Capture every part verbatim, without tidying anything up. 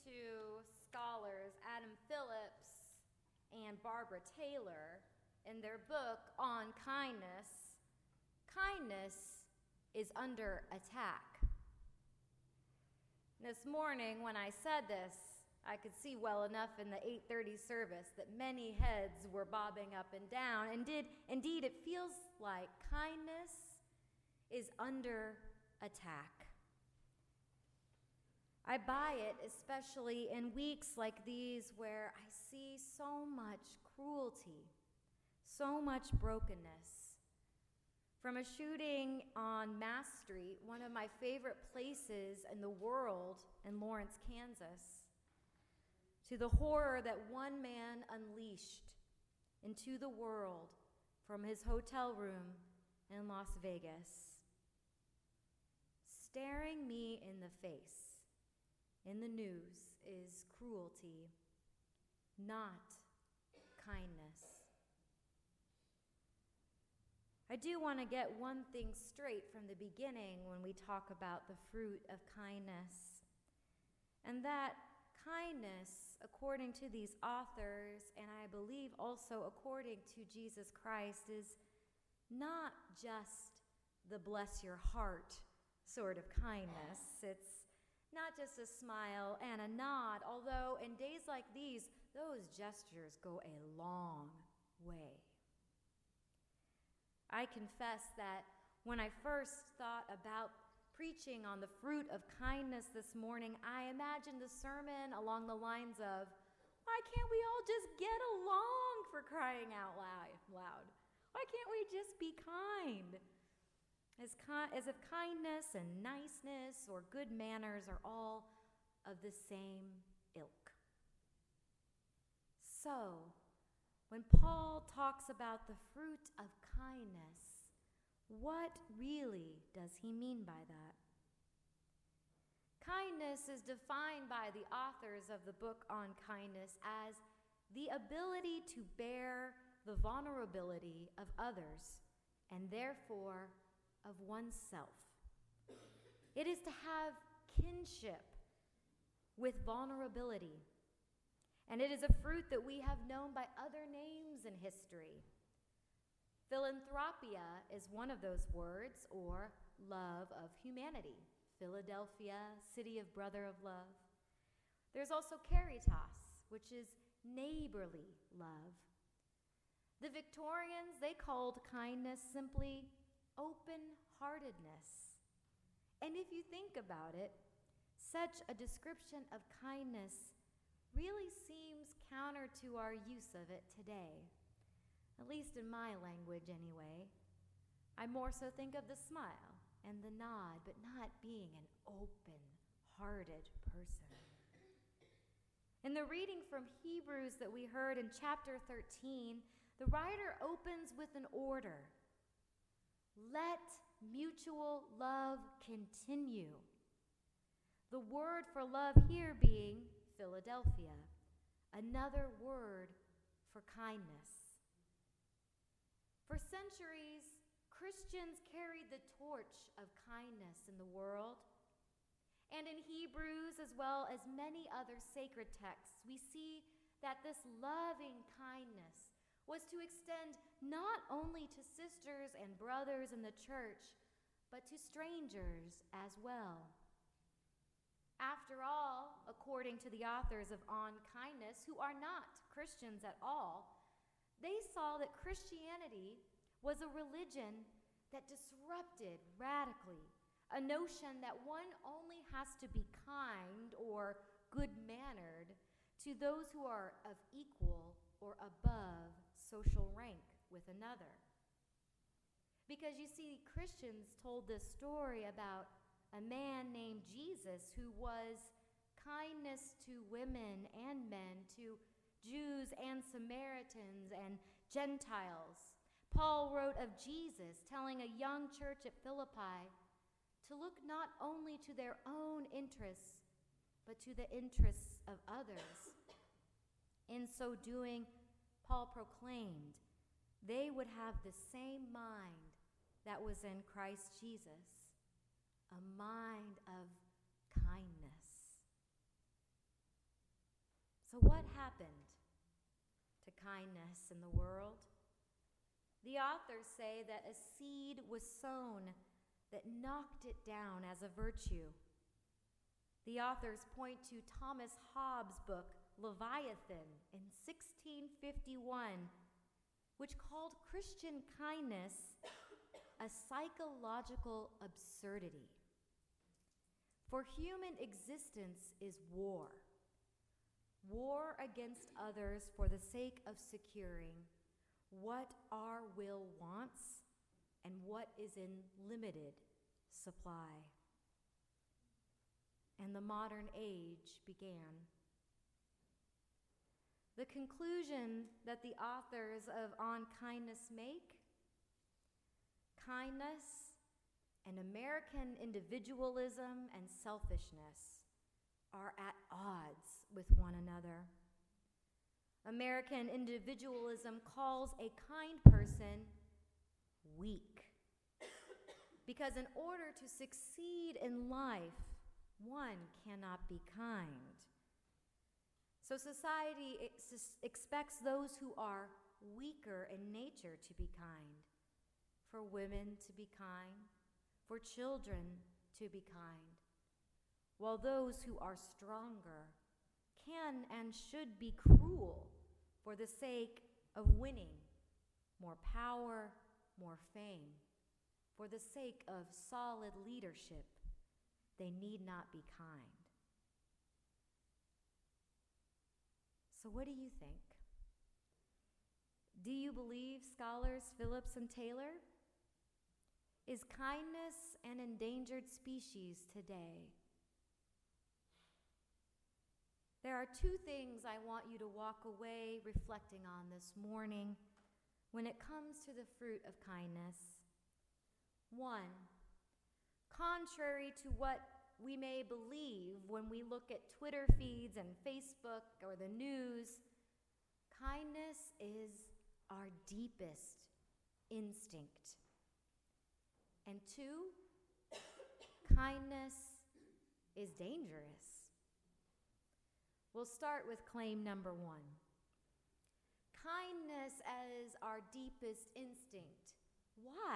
to scholars Adam Phillips and Barbara Taylor in their book on kindness, kindness is under attack. This morning when I said this, I could see well enough in the eight thirty service that many heads were bobbing up and down, and did indeed it feels like kindness is under attack. I buy it especially in weeks like these where I see so much cruelty, so much brokenness. From a shooting on Mass Street, one of my favorite places in the world in Lawrence, Kansas, to the horror that one man unleashed into the world from his hotel room in Las Vegas. Staring me in the face in the news is cruelty, not kindness. I do want to get one thing straight from the beginning when we talk about the fruit of kindness, and that kindness, according to these authors, and I believe also according to Jesus Christ, is not just the bless your heart sort of kindness. It's not just a smile and a nod, although in days like these, those gestures go a long way. I confess that when I first thought about preaching on the fruit of kindness this morning, I imagined the sermon along the lines of, why can't we all just get along, for crying out loud? Why can't we just be kind? As, ki- as if kindness and niceness or good manners are all of the same ilk. So, when Paul talks about the fruit of kindness, what really does he mean by that? Kindness is defined by the authors of the book on kindness as the ability to bear the vulnerability of others and therefore of oneself. It is to have kinship with vulnerability, and it is a fruit that we have known by other names in history. Philanthropia is one of those words, or love of humanity. Philadelphia, city of brother of love. There's also caritas, which is neighborly love. The Victorians, they called kindness simply open-heartedness. And if you think about it, such a description of kindness really seems counter to our use of it today, at least in my language anyway. I more so think of the smile and the nod, but not being an open-hearted person. In the reading from Hebrews that we heard in chapter thirteen, the writer opens with an order. Let mutual love continue. The word for love here being Philadelphia, another word for kindness. For centuries, Christians carried the torch of kindness in the world. And in Hebrews, as well as many other sacred texts, we see that this loving kindness was to extend not only to sisters and brothers in the church, but to strangers as well. After all, according to the authors of On Kindness, who are not Christians at all, they saw that Christianity was a religion that disrupted radically a notion that one only has to be kind or good-mannered to those who are of equal or above social rank with another. Because you see, Christians told this story about a man named Jesus who was kindness to women and men, to Jews and Samaritans and Gentiles. Paul wrote of Jesus, telling a young church at Philippi to look not only to their own interests, but to the interests of others. In so doing, Paul proclaimed they would have the same mind that was in Christ Jesus, a mind of kindness. happened to kindness in the world? The authors say that a seed was sown that knocked it down as a virtue. The authors point to Thomas Hobbes' book, Leviathan, in sixteen fifty-one, which called Christian kindness a psychological absurdity. For human existence is war. War against others for the sake of securing what our will wants and what is in limited supply. And the modern age began. The conclusion that the authors of On Kindness make: kindness and American individualism and selfishness are at odds with one another. American individualism calls a kind person weak, because in order to succeed in life, one cannot be kind. So society ex- expects those who are weaker in nature to be kind, for women to be kind, for children to be kind, while those who are stronger can and should be cruel for the sake of winning more power, more fame. For the sake of solid leadership, they need not be kind. So what do you think? Do you believe, scholars Phillips and Taylor? Is kindness an endangered species today? There are two things I want you to walk away reflecting on this morning when it comes to the fruit of kindness. One, contrary to what we may believe when we look at Twitter feeds and Facebook or the news, kindness is our deepest instinct. And two, kindness is dangerous. We'll start with claim number one. Kindness as our deepest instinct. Why?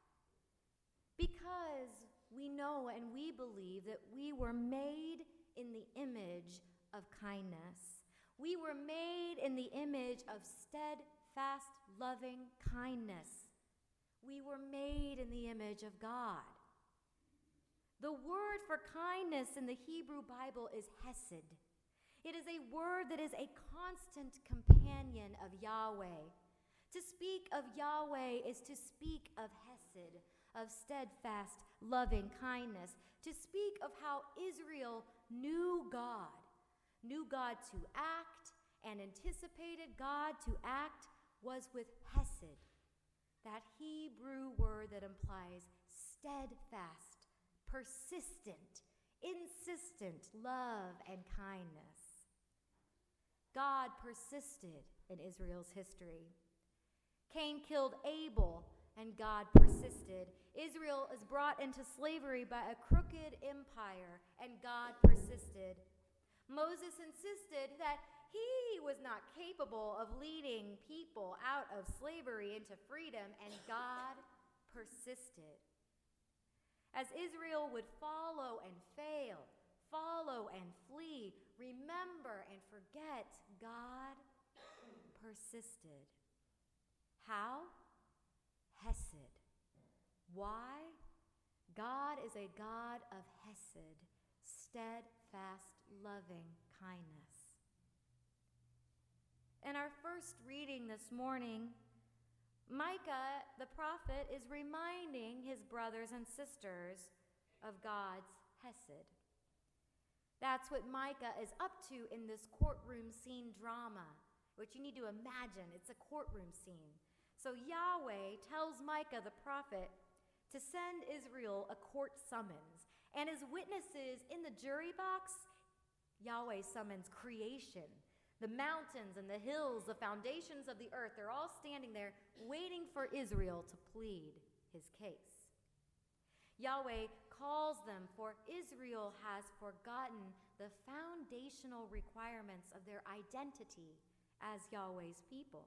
Because we know and we believe that we were made in the image of kindness. We were made in the image of steadfast, loving kindness. We were made in the image of God. The word for kindness in the Hebrew Bible is hesed. It is a word that is a constant companion of Yahweh. To speak of Yahweh is to speak of hesed, of steadfast, loving kindness. To speak of how Israel knew God, knew God to act, and anticipated God to act was with hesed, that Hebrew word that implies steadfast, persistent, insistent love and kindness. God persisted in Israel's history. Cain killed Abel, and God persisted. Israel is brought into slavery by a crooked empire, and God persisted. Moses insisted that he was not capable of leading people out of slavery into freedom, and God persisted. As Israel would follow and fail, follow and flee, remember and forget, God persisted. How? Hesed. Why? God is a God of hesed, steadfast, loving kindness. In our first reading this morning, Micah, the prophet, is reminding his brothers and sisters of God's hesed. That's what Micah is up to in this courtroom scene drama, which you need to imagine. It's a courtroom scene. So Yahweh tells Micah, the prophet, to send Israel a court summons. And as witnesses in the jury box, Yahweh summons creation. The mountains and the hills, the foundations of the earth, they're all standing there waiting for Israel to plead his case. Yahweh calls them, for Israel has forgotten the foundational requirements of their identity as Yahweh's people.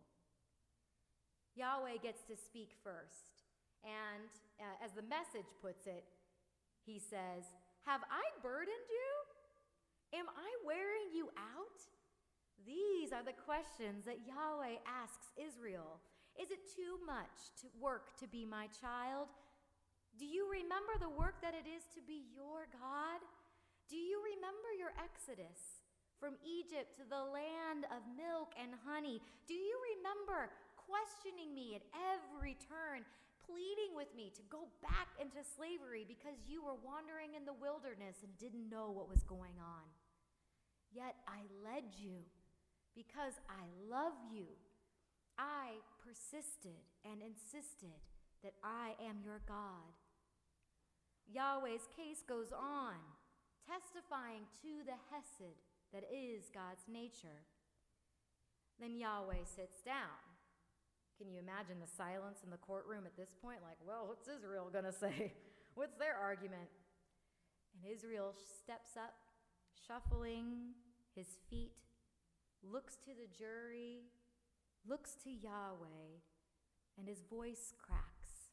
Yahweh gets to speak first, and uh, as the Message puts it, he says, "Have I burdened you? Am I wearing you out?" These are the questions that Yahweh asks Israel. Is it too much to work to be my child? Do you remember the work that it is to be your God? Do you remember your exodus from Egypt to the land of milk and honey? Do you remember questioning me at every turn, pleading with me to go back into slavery because you were wandering in the wilderness and didn't know what was going on? Yet I led you because I love you. I persisted and insisted that I am your God. Yahweh's case goes on, testifying to the hesed that is God's nature. Then Yahweh sits down. Can you imagine the silence in the courtroom at this point? Like, well, what's Israel going to say? What's their argument? And Israel steps up, shuffling his feet, looks to the jury, looks to Yahweh, and his voice cracks.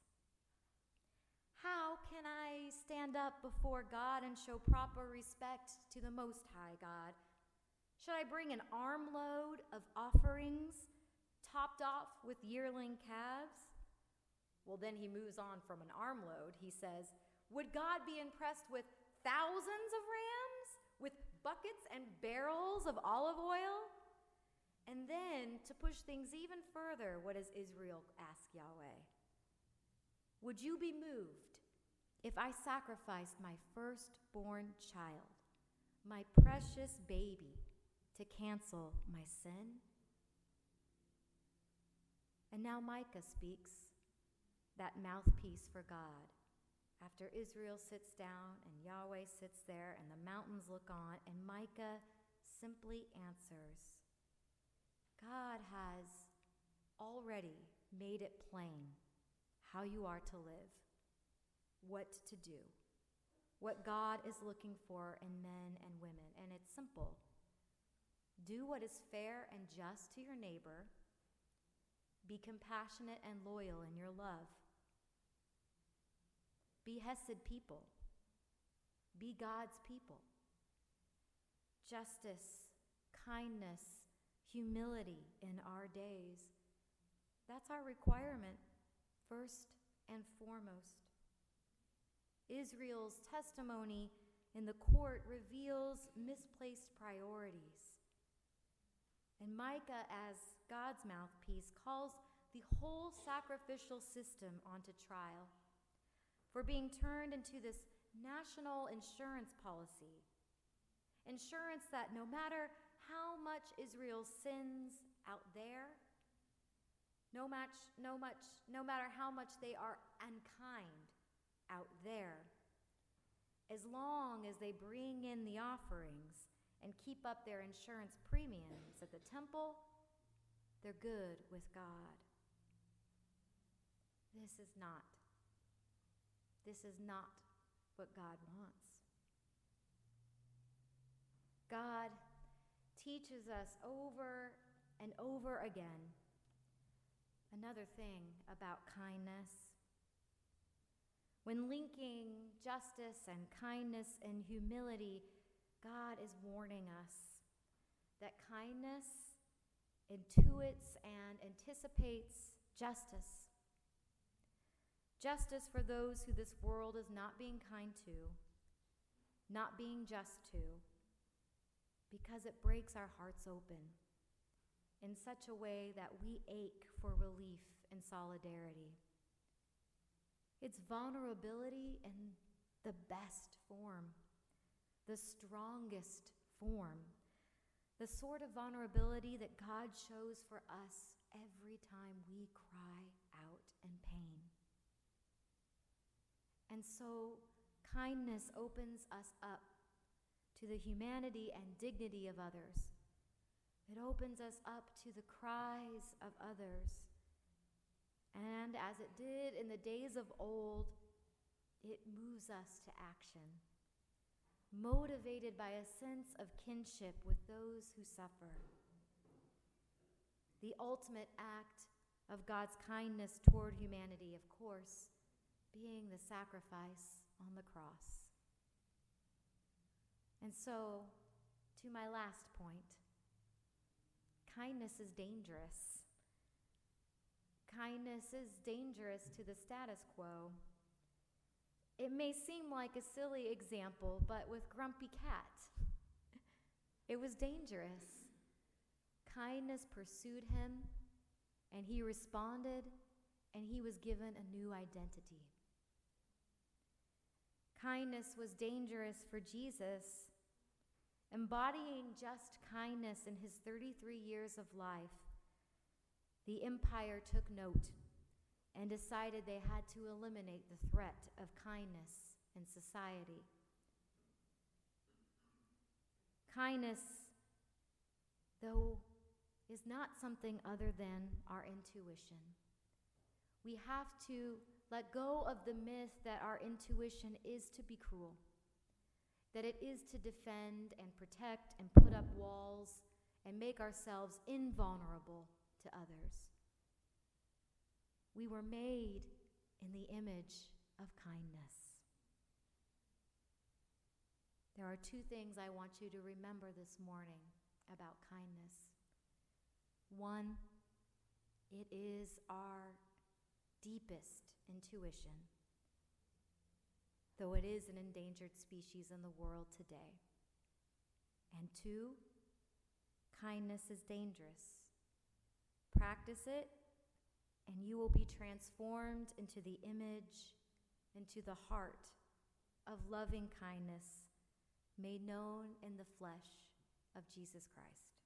How can I stand up before God and show proper respect to the Most High God? Should I bring an armload of offerings topped off with yearling calves? Well, then he moves on from an armload. He says, would God be impressed with thousands of rams, with buckets and barrels of olive oil? And then, to push things even further, what does Israel ask Yahweh? Would you be moved if I sacrificed my firstborn child, my precious baby, to cancel my sin? And now Micah speaks, that mouthpiece for God. After Israel sits down and Yahweh sits there and the mountains look on, and Micah simply answers, God has already made it plain how you are to live, what to do, what God is looking for in men and women. And it's simple. Do what is fair and just to your neighbor. Be compassionate and loyal in your love. Be Hesed people. Be God's people. Justice, kindness, humility in our days. That's our requirement, first and foremost. Israel's testimony in the court reveals misplaced priorities. And Micah, as God's mouthpiece, calls the whole sacrificial system onto trial for being turned into this national insurance policy. Insurance that no matter how much Israel sins out there, no much, no much, no matter how much they are unkind out there, as long as they bring in the offerings and keep up their insurance premiums at the temple, they're good with God. This is not. This is not what God wants. God teaches us over and over again another thing about kindness. When linking justice and kindness and humility, God is warning us that kindness intuits and anticipates justice. Justice for those who this world is not being kind to, not being just to, because it breaks our hearts open in such a way that we ache for relief and solidarity. It's vulnerability in the best form, the strongest form, the sort of vulnerability that God shows for us every time we cry out in pain. And so kindness opens us up to the humanity and dignity of others. It opens us up to the cries of others. And as it did in the days of old, it moves us to action, motivated by a sense of kinship with those who suffer. The ultimate act of God's kindness toward humanity, of course, being the sacrifice on the cross. And so, to my last point, kindness is dangerous. Kindness is dangerous to the status quo. It may seem like a silly example, but with Grumpy Cat, it was dangerous. Kindness pursued him, and he responded, and he was given a new identity. Kindness was dangerous for Jesus. Embodying just kindness in his thirty-three years of life, the empire took note and decided they had to eliminate the threat of kindness in society. Kindness, though, is not something other than our intuition. We have to let go of the myth that our intuition is to be cruel, that it is to defend and protect and put up walls and make ourselves invulnerable to others. We were made in the image of kindness. There are two things I want you to remember this morning about kindness. One, it is our deepest intuition, though it is an endangered species in the world today. And two, kindness is dangerous. Practice it, and you will be transformed into the image, into the heart of loving kindness made known in the flesh of Jesus Christ.